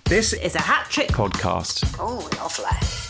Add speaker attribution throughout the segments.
Speaker 1: This is a hat trick
Speaker 2: podcast.
Speaker 1: Oh, lovely.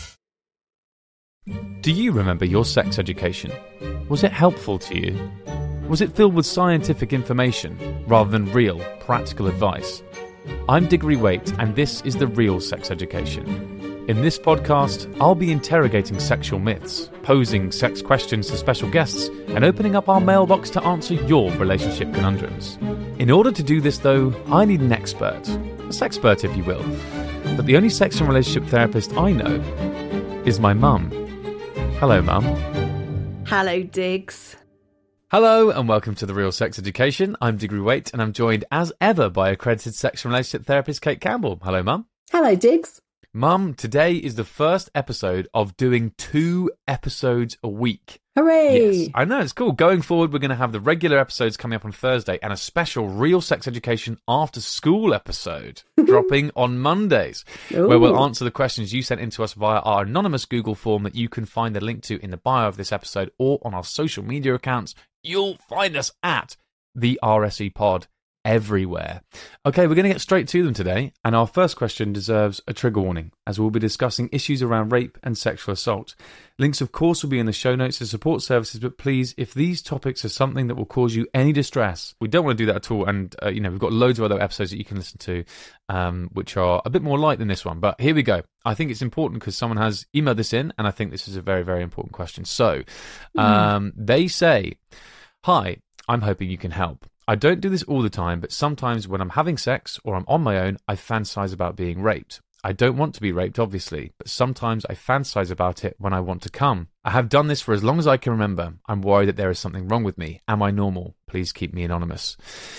Speaker 2: Do you remember your sex education? Was it helpful to you? Was it filled with scientific information rather than real, practical advice? I'm Diggory Waite, and this is The Real Sex Education. In this podcast, I'll be interrogating sexual myths, posing sex questions to special guests, and opening up our mailbox to answer your relationship conundrums. In order to do this, though, I need an expert. A sexpert, if you will. But the only sex and relationship therapist I know is my mum. Hello, Mum.
Speaker 3: Hello, Diggs.
Speaker 2: Hello, and welcome to The Real Sex Education. I'm Diggory Waite, and I'm joined, as ever, by accredited sex and relationship therapist Kate Campbell. Hello, Mum.
Speaker 3: Hello, Diggs.
Speaker 2: Mum, today is the first episode of doing 2 episodes a week.
Speaker 3: Hooray!
Speaker 2: Yes, I know, it's cool. Going forward, we're going to have the regular episodes coming up on Thursday and a special Real Sex Education after school episode dropping on Mondays, where we'll answer the questions you sent in to us via our anonymous Google form that you can find the link to in the bio of this episode or on our social media accounts. You'll find us at the RSE Pod everywhere. Okay, we're going to get straight to them today, and our first question deserves a trigger warning, as we'll be discussing issues around rape and sexual assault. Links, of course, will be in the show notes to support services, but please, if these topics are something that will cause you any distress, we don't want to do that at all, and we've got loads of other episodes that you can listen to, which are a bit more light than this one, but here we go. I think it's important because someone has emailed this in, and I think this is a very, very important question. So, they say, "Hi, I'm hoping you can help. I don't do this all the time, but sometimes when I'm having sex or I'm on my own, I fantasize about being raped. I don't want to be raped, obviously, but sometimes I fantasize about it when I want to come. I have done this for as long as I can remember. I'm worried that there is something wrong with me. Am I normal? Please keep me anonymous."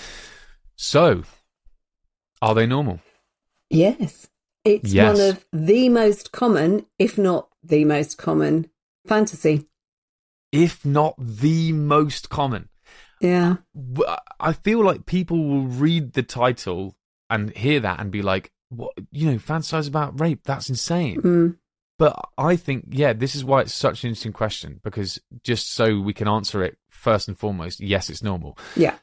Speaker 2: So, are they normal?
Speaker 3: Yes. It's one of the most common, if not the most common, fantasy.
Speaker 2: If not the most common.
Speaker 3: Yeah.
Speaker 2: I feel like people will read the title and hear that and be like, "What? Fantasize about rape? That's insane." But I think, this is why it's such an interesting question, because just so we can answer it first and foremost, yes, it's normal.
Speaker 3: Yeah.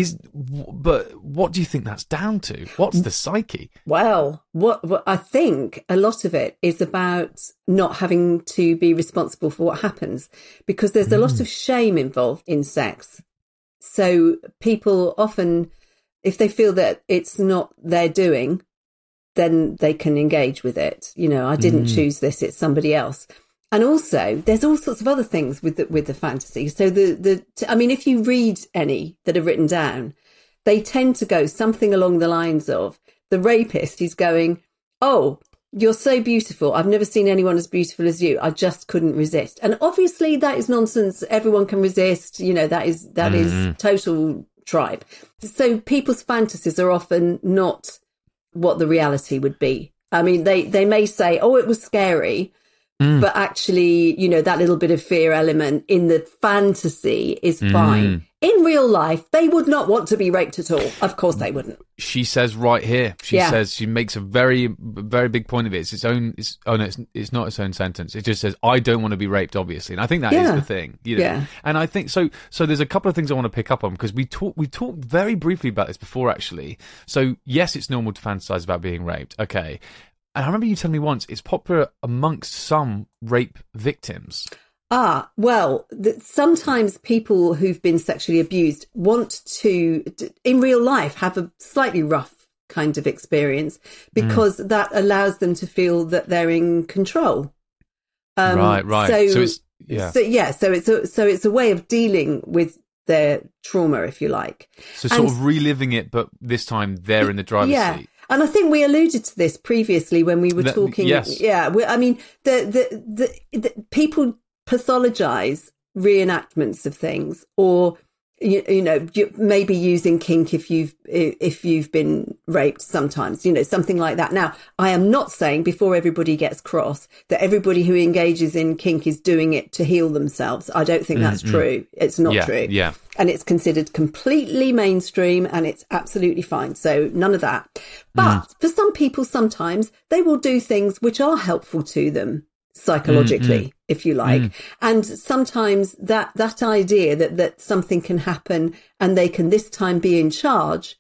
Speaker 2: But what do you think that's down to? What's the psyche?
Speaker 3: Well, what I think a lot of it is about not having to be responsible for what happens, because there's a lot of shame involved in sex. So people often, if they feel that it's not their doing, then they can engage with it. I didn't choose this, it's somebody else. And also, there's all sorts of other things with the fantasy. So if you read any that are written down, they tend to go something along the lines of, the rapist is going, "Oh, you're so beautiful. I've never seen anyone as beautiful as you. I just couldn't resist." And obviously that is nonsense. Everyone can resist. That is total tripe. So people's fantasies are often not what the reality would be. I mean, they may say, "Oh, it was scary." But actually, that little bit of fear element in the fantasy is fine. In real life, they would not want to be raped at all. Of course they wouldn't.
Speaker 2: She says right here, she makes a very, very big point of it. It's not its own sentence. It just says, "I don't want to be raped," obviously. And I think that is the thing.
Speaker 3: Yeah.
Speaker 2: And I think, so there's a couple of things I want to pick up on, because we talked very briefly about this before, actually. So yes, it's normal to fantasize about being raped. Okay. And I remember you telling me once it's popular amongst some rape victims.
Speaker 3: Well, sometimes people who've been sexually abused want to, in real life, have a slightly rough kind of experience, because that allows them to feel that they're in control.
Speaker 2: Right. So
Speaker 3: it's a way of dealing with their trauma, if you like.
Speaker 2: So sort of reliving it, but this time they're in the driver's seat.
Speaker 3: And I think we alluded to this previously when we were talking.
Speaker 2: Yes.
Speaker 3: Yeah. I mean, the people pathologize reenactments of things, or maybe using kink if you've been raped sometimes, something like that. Now, I am not saying, before everybody gets cross, that everybody who engages in kink is doing it to heal themselves. I don't think that's true. It's not true.
Speaker 2: Yeah.
Speaker 3: And it's considered completely mainstream, and it's absolutely fine. So none of that. But for some people, sometimes they will do things which are helpful to them psychologically, if you like. And sometimes that idea that something can happen and they can this time be in charge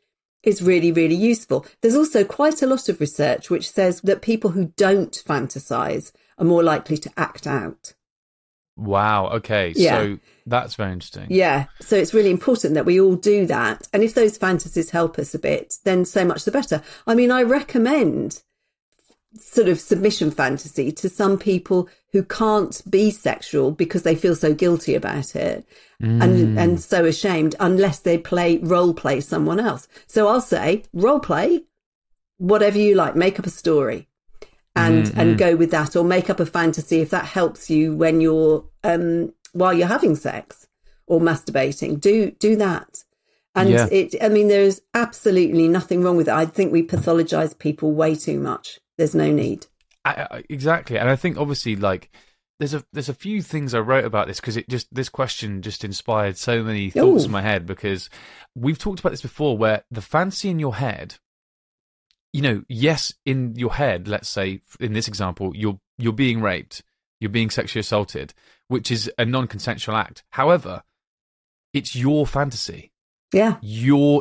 Speaker 3: is really, really useful. There's also quite a lot of research which says that people who don't fantasize are more likely to act out.
Speaker 2: Wow. Okay.
Speaker 3: Yeah.
Speaker 2: So that's very interesting.
Speaker 3: Yeah. So it's really important that we all do that. And if those fantasies help us a bit, then so much the better. I mean, I recommend sort of submission fantasy to some people who can't be sexual because they feel so guilty about it and so ashamed unless they role play someone else. So I'll say role play, whatever you like, make up a story and go with that, or make up a fantasy if that helps you when you're while you're having sex or masturbating. Do that. And there's absolutely nothing wrong with it. I think we pathologize people way too much. There's no need.
Speaker 2: Exactly. And I think obviously like there's a few things I wrote about this because this question just inspired so many thoughts in my head, because we've talked about this before where the fantasy in your head, you know, yes, in your head, let's say in this example, you're being raped, you're being sexually assaulted, which is a non-consensual act. However, it's your fantasy.
Speaker 3: Yeah.
Speaker 2: You're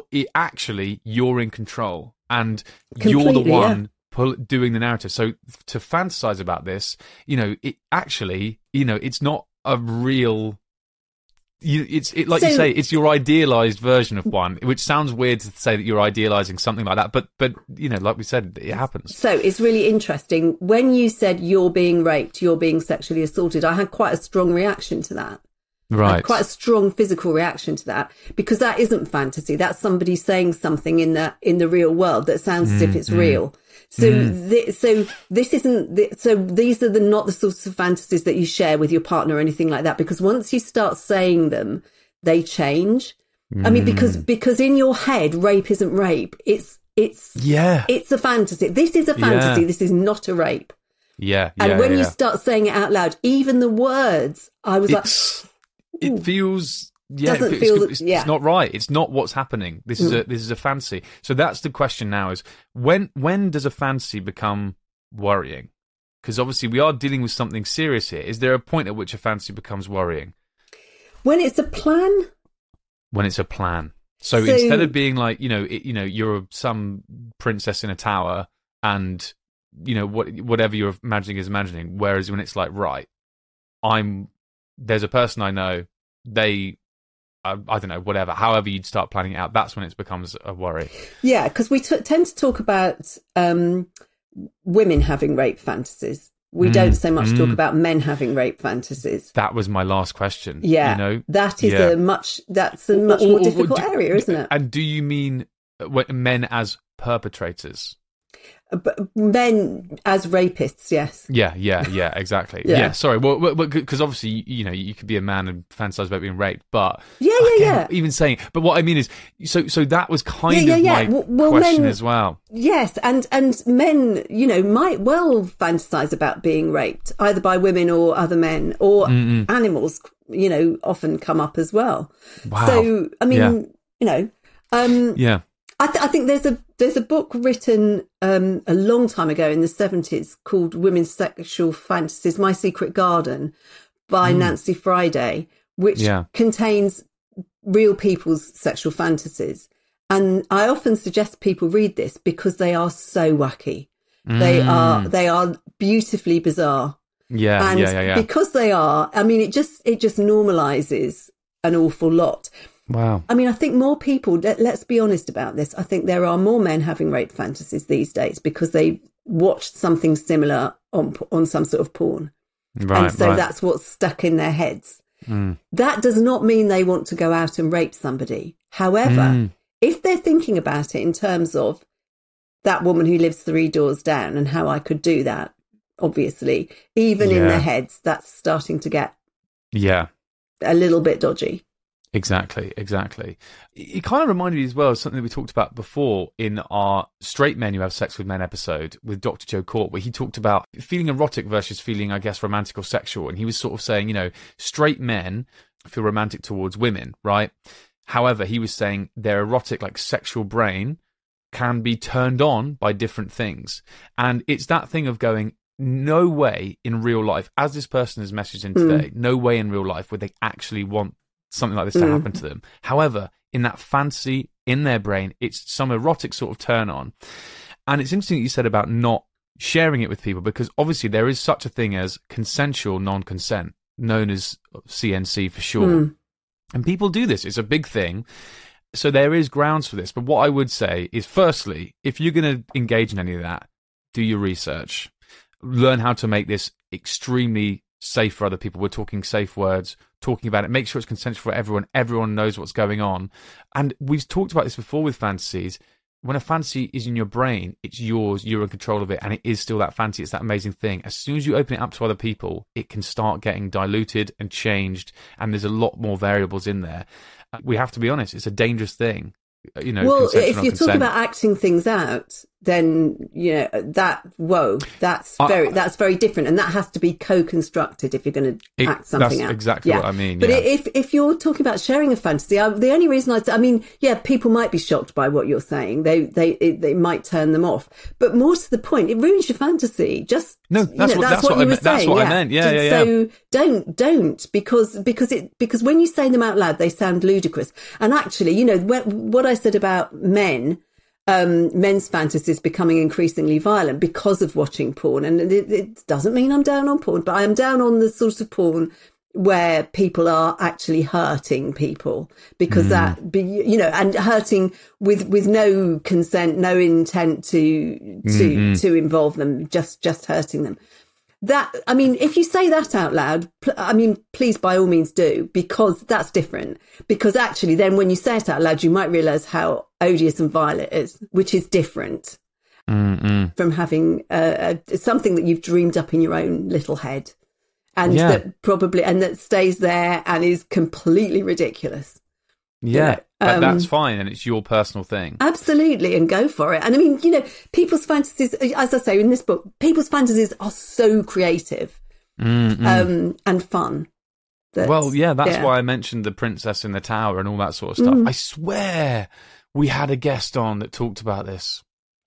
Speaker 2: in control, and you're the one doing the narrative. So to fantasize about this, you know, it actually, you know, it's not a real. You say, it's your idealized version of one, which sounds weird to say that you're idealizing something like that, but you know, like we said, it happens.
Speaker 3: So it's really interesting when you said you're being raped, you're being sexually assaulted. I had quite a strong reaction to that.
Speaker 2: Right.
Speaker 3: Quite a strong physical reaction to that, because that isn't fantasy. That's somebody saying something in the real world that sounds as if it's real. So this isn't. So these are not the sorts of fantasies that you share with your partner or anything like that. Because once you start saying them, they change. I mean, because in your head, rape isn't rape. It's a fantasy. This is a fantasy. Yeah. This is not a rape.
Speaker 2: Yeah.
Speaker 3: And when you start saying it out loud, even the words, I was like.
Speaker 2: It feels it's not right. It's not what's happening. This is a fantasy. So that's the question now: is when does a fantasy become worrying? Because obviously we are dealing with something serious here. Is there a point at which a fantasy becomes worrying?
Speaker 3: When it's a plan.
Speaker 2: When it's a plan. So instead of being like, you're some princess in a tower, and you know whatever you're imagining is imagining. Whereas when it's like, right, there's a person I know, I don't know, whatever, however you'd start planning it out, that's when it becomes a worry.
Speaker 3: Yeah, because we tend to talk about women having rape fantasies. We don't so much talk about men having rape fantasies.
Speaker 2: That was my last question.
Speaker 3: Yeah,
Speaker 2: you know?
Speaker 3: That's a much more difficult area, isn't it?
Speaker 2: And do you mean men as perpetrators?
Speaker 3: Men as rapists, yes.
Speaker 2: Yeah, exactly. Yeah. Sorry. Well, because obviously, you know, you could be a man and fantasize about being raped, but even saying. But what I mean is, so that was kind of my question as well.
Speaker 3: Yes, and men, you know, might well fantasize about being raped either by women or other men, or animals. You know, often come up as well.
Speaker 2: Wow.
Speaker 3: So I mean, you know, I think there's a book written a long time ago in the 70s called Women's Sexual Fantasies, My Secret Garden by Nancy Friday, which contains real people's sexual fantasies. And I often suggest people read this because they are so wacky. They are beautifully bizarre.
Speaker 2: Yeah.
Speaker 3: Because they are, I mean, it just normalizes an awful lot.
Speaker 2: Wow.
Speaker 3: I mean, I think more people, let's be honest about this. I think there are more men having rape fantasies these days because they watched something similar on some sort of porn.
Speaker 2: Right.
Speaker 3: And so that's what's stuck in their heads. That does not mean they want to go out and rape somebody. However, if they're thinking about it in terms of that woman who lives 3 doors down and how I could do that, obviously, even in their heads, that's starting to get a little bit dodgy.
Speaker 2: Exactly. It kind of reminded me as well of something that we talked about before in our Straight Men Who Have Sex With Men episode with Dr. Joe Court, where he talked about feeling erotic versus feeling, I guess, romantic or sexual. And he was sort of saying, you know, straight men feel romantic towards women, right? However, he was saying their erotic, like sexual brain can be turned on by different things. And it's that thing of going, no way in real life, as this person has messaged in today, no way in real life would they actually want something like this to happen to them. However, in that fantasy in their brain. It's some erotic sort of turn on. And it's interesting that you said about not sharing it with people, because obviously there is such a thing as consensual non-consent, known as CNC for short. And people do this. It's a big thing. So there is grounds for this. But what I would say is, firstly, if you're going to engage in any of that, do your research. Learn how to make this extremely safe for other people. We're talking safe words, talking about it. Make sure it's consensual for everyone. Everyone knows what's going on. And we've talked about this before with fantasies. When a fantasy is in your brain, it's yours, you're in control of it, and it is still that fantasy. It's that amazing thing. As soon as you open it up to other people, it can start getting diluted and changed, and there's a lot more variables in there. We have to be honest, it's a dangerous thing. You know,
Speaker 3: well, if you're
Speaker 2: consent.
Speaker 3: talking about acting things out, then that's very different, and that has to be co-constructed if you're going to act something out.
Speaker 2: That's exactly what I mean.
Speaker 3: But if you're talking about sharing a fantasy, the only reason people might be shocked by what you're saying. They might turn them off, but more to the point, it ruins your fantasy. That's what you were saying.
Speaker 2: That's what I meant. Yeah.
Speaker 3: So don't because when you say them out loud, they sound ludicrous. And actually, what I said about men's fantasies becoming increasingly violent because of watching porn. And it doesn't mean I'm down on porn, but I am down on the sort of porn where people are actually hurting people, because and hurting with no consent, no intent to involve them, just hurting them. If you say that out loud, please, by all means do, because that's different. Because actually then when you say it out loud, you might realise how odious and vile it is, which is different from having something that you've dreamed up in your own little head, and that stays there and is completely ridiculous.
Speaker 2: Yeah, but that's fine, and it's your personal thing.
Speaker 3: Absolutely, and go for it. And people's fantasies, as I say in this book, people's fantasies are so creative and fun.
Speaker 2: That's why I mentioned the princess in the tower and all that sort of stuff. I swear we had a guest on that talked about this.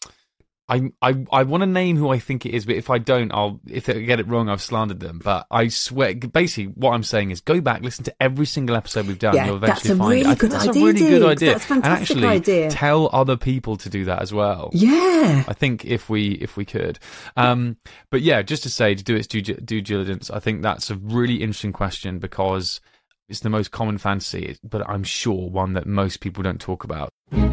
Speaker 2: I want to name who I think it is, but if I don't, if I get it wrong, I've slandered them. But I swear, basically, what I'm saying is go back, listen to every single episode we've done. You'll eventually find it.
Speaker 3: That's a really good idea. That's a fantastic idea.
Speaker 2: Tell other people to do that as well.
Speaker 3: Yeah,
Speaker 2: I think if we could, but yeah, just to say, to do its due diligence, I think that's a really interesting question, because it's the most common fantasy, but I'm sure one that most people don't talk about.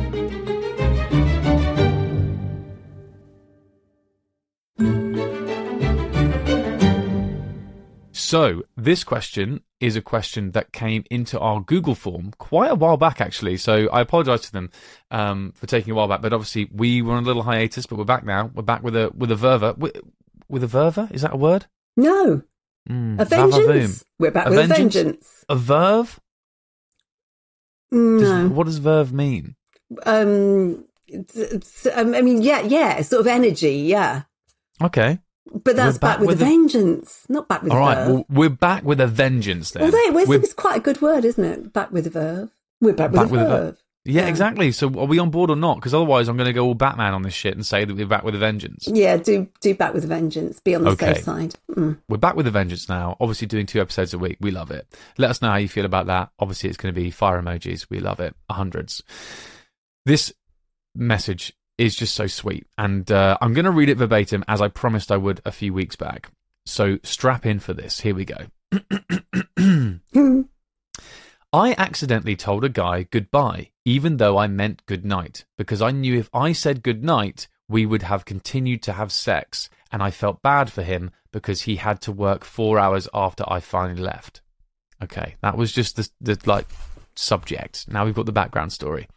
Speaker 2: So this question is a question that came into our Google form quite a while back, actually. So I apologise to them for taking a while back, but obviously we were on a little hiatus, but we're back now. We're back with a verve. With a verve? Is that a word?
Speaker 3: No. A vengeance. We're back with a vengeance.
Speaker 2: A verve?
Speaker 3: No.
Speaker 2: What does verve mean?
Speaker 3: Sort of energy, yeah.
Speaker 2: Okay.
Speaker 3: But that's back with a vengeance, not back with a verve. All right, well,
Speaker 2: we're back with a vengeance then.
Speaker 3: It's quite a good word, isn't it? Back with a verve. We're back with a verve.
Speaker 2: Yeah, exactly. So are we on board or not? Because otherwise I'm going to go all Batman on this shit and say that we're back with a vengeance.
Speaker 3: Yeah, do back with a vengeance. Be on the safe side.
Speaker 2: We're back with a vengeance now. Obviously doing 2 episodes a week. We love it. Let us know how you feel about that. Obviously it's going to be fire emojis. We love it. Hundreds. This message is just so sweet, and I'm going to read it verbatim as I promised I would a few weeks back. So strap in for this. Here we go. I accidentally told a guy goodbye, even though I meant good night, because I knew if I said good night, we would have continued to have sex, and I felt bad for him because he had to work 4 hours after I finally left. Okay, that was just the subject. Now we've got the background story.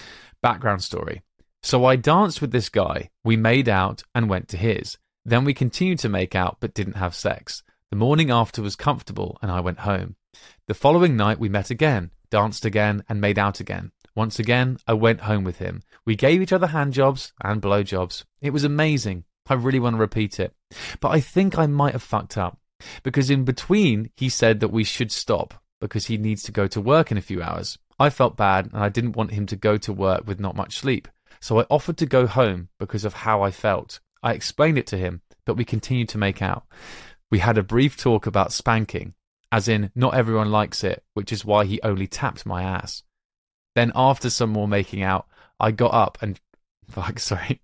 Speaker 2: So I danced with this guy, we made out and went to his. Then we continued to make out but didn't have sex. The morning after was comfortable and I went home. The following night we met again, danced again and made out again. Once again, I went home with him. We gave each other hand jobs and blow jobs. It was amazing. I really want to repeat it. But I think I might have fucked up, because in between he said that we should stop because he needs to go to work in a few hours. I felt bad and I didn't want him to go to work with not much sleep. So I offered to go home because of how I felt. I explained it to him, but we continued to make out. We had a brief talk about spanking, as in not everyone likes it, which is why he only tapped my ass. Then after some more making out, I got up and... Fuck, sorry.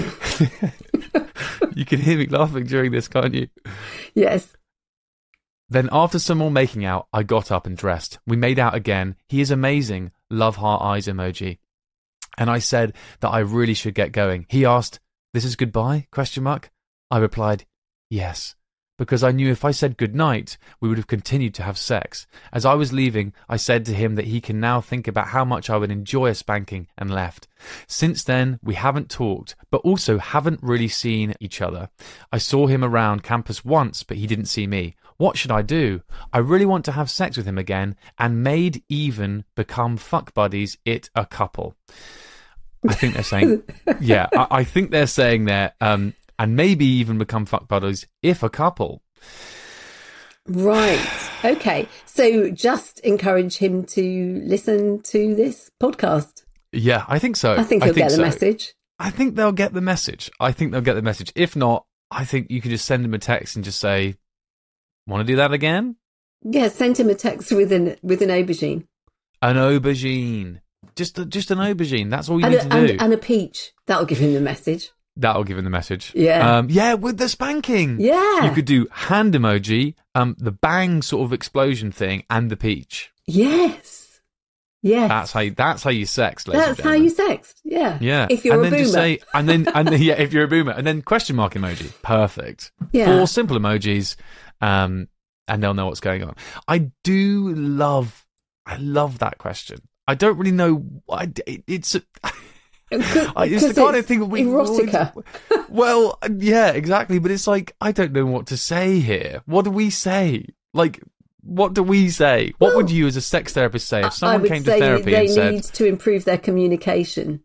Speaker 2: You can hear me laughing during this, can't you?
Speaker 3: Yes.
Speaker 2: Then after some more making out, I got up and dressed. We made out again. He is amazing. Love heart eyes emoji. And I said that I really should get going. He asked, "This is goodbye?" ? I replied, "Yes." Because I knew if I said goodnight, we would have continued to have sex. As I was leaving, I said to him that he can now think about how much I would enjoy a spanking, and left. Since then, we haven't talked, but also haven't really seen each other. I saw him around campus once, but he didn't see me. What should I do? I really want to have sex with him again, and maybe even become fuck buddies, a couple. I think they're saying, yeah, I think they're saying there, and maybe even become fuck buddies if a couple.
Speaker 3: Right. Okay. So just encourage him to listen to this podcast.
Speaker 2: Yeah, I think so.
Speaker 3: I think he'll get the message.
Speaker 2: I think they'll get the message. If not, I think you could just send him a text and just say, "Want to do that again?"
Speaker 3: Yeah, send him a text with an aubergine.
Speaker 2: An aubergine. Just an aubergine. That's all you need to do.
Speaker 3: And a peach. That'll give him the message.
Speaker 2: That'll give him the message.
Speaker 3: Yeah.
Speaker 2: Yeah, with the spanking.
Speaker 3: Yeah.
Speaker 2: You could do hand emoji, the bang sort of explosion thing, and the peach.
Speaker 3: Yes. Yes.
Speaker 2: That's how you sex, ladies and
Speaker 3: That's how you sext. Yeah.
Speaker 2: Yeah.
Speaker 3: If you're a boomer.
Speaker 2: Just say, and then yeah, if you're a boomer, and then question mark emoji. Perfect.
Speaker 3: Yeah.
Speaker 2: 4 simple emojis, and they'll know what's going on. I love that question. I don't really know. It's the kind of thing we
Speaker 3: erotica.
Speaker 2: Well, yeah, exactly. But it's like, I don't know what to say here. What do we say? Like, what do we say? What would you, as a sex therapist, say if someone came to therapy and said
Speaker 3: they need to improve their communication?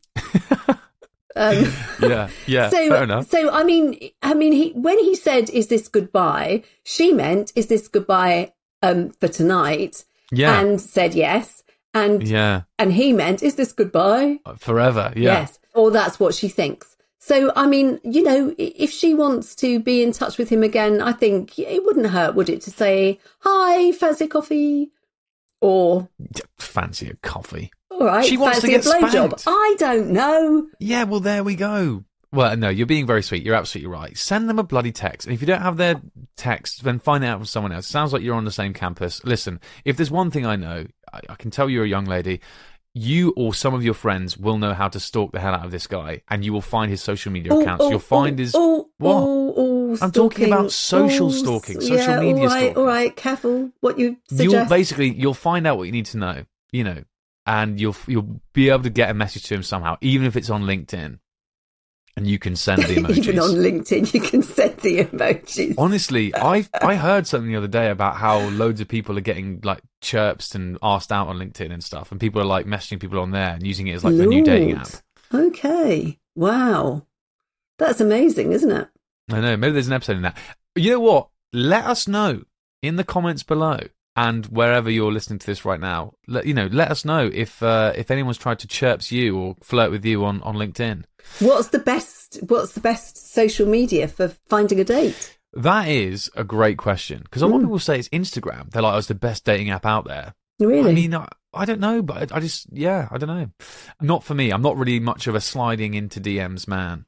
Speaker 2: Yeah. Fair enough.
Speaker 3: So I mean, when he said, "Is this goodbye?" she meant, "Is this goodbye for tonight?"
Speaker 2: Yeah,
Speaker 3: and said yes. And he meant, "Is this goodbye?
Speaker 2: Forever?" Yeah.
Speaker 3: Yes. Or that's what she thinks. So, I mean, if she wants to be in touch with him again, I think it wouldn't hurt, would it, to say, "Hi, fancy coffee?" Or...
Speaker 2: Fancy a coffee.
Speaker 3: All right,
Speaker 2: she wants to get
Speaker 3: a blowjob. I don't know.
Speaker 2: Yeah, well, there we go. Well, no, you're being very sweet. You're absolutely right. Send them a bloody text. And if you don't have their text, then find it out from someone else. It sounds like you're on the same campus. Listen, if there's one thing I know, I can tell you're a young lady, you or some of your friends will know how to stalk the hell out of this guy, and you will find his social media accounts. You'll find his... What? I'm talking about social stalking, social media stalking.
Speaker 3: All right, careful what you suggest.
Speaker 2: You'll find out what you need to know, and you'll be able to get a message to him somehow, even if it's on LinkedIn. And you can send the emojis.
Speaker 3: Even on LinkedIn, you can send the emojis.
Speaker 2: Honestly, I heard something the other day about how loads of people are getting like chirped and asked out on LinkedIn and stuff, and people are like messaging people on there and using it as like the new dating app.
Speaker 3: Okay, wow, that's amazing, isn't it?
Speaker 2: I know. Maybe there's an episode in that. You know what? Let us know in the comments below, and wherever you're listening to this right now. Let us know if anyone's tried to chirps you or flirt with you on LinkedIn.
Speaker 3: What's the best social media for finding a date?
Speaker 2: That is a great question, because a lot of people say it's Instagram. They're like, "Oh, it's the best dating app out there."
Speaker 3: Really?
Speaker 2: I mean, I don't know, but I don't know. Not for me. I'm not really much of a sliding into DMs man.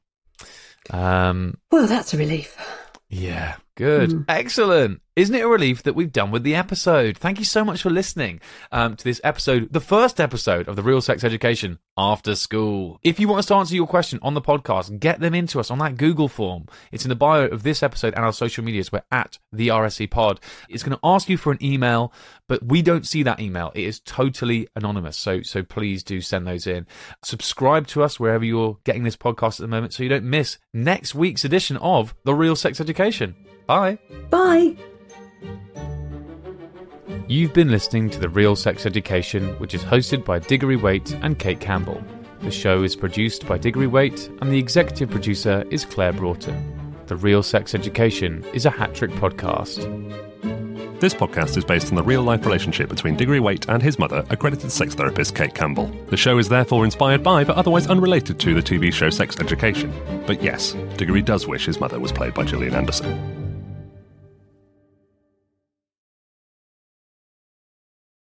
Speaker 3: Well, that's a relief.
Speaker 2: Yeah, good. Excellent. Isn't it a relief that we've done with the episode? Thank you so much for listening to this episode, the first episode of the Real Sex Education After School. If you want us to answer your question on the podcast, get them into us on that Google form. It's in the bio of this episode and our social medias. We're at the RSC Pod. It's going to ask you for an email, but we don't see that email. It is totally anonymous, so please do send those in. Subscribe to us wherever you're getting this podcast at the moment so you don't miss next week's edition of the Real Sex Education. Bye.
Speaker 3: Bye.
Speaker 2: You've been listening to The Real Sex Education, which is hosted by Diggory Waite and Kate Campbell. The show is produced by Diggory Waite, and the executive producer is Claire Broughton. The Real Sex Education is a hat-trick podcast.
Speaker 1: This podcast is based on the real-life relationship between Diggory Waite and his mother, accredited sex therapist Kate Campbell. The show is therefore inspired by, but otherwise unrelated to, the TV show Sex Education. But yes, Diggory does wish his mother was played by Gillian Anderson.